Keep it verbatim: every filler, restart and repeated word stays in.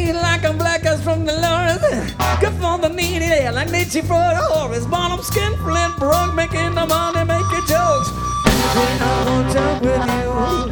bleed like I'm black as from the Lawrence. Good for the needy, like Nietzsche for the Horace. Bottom skin, flint, broke, making the money, making jokes. I won't joke with you.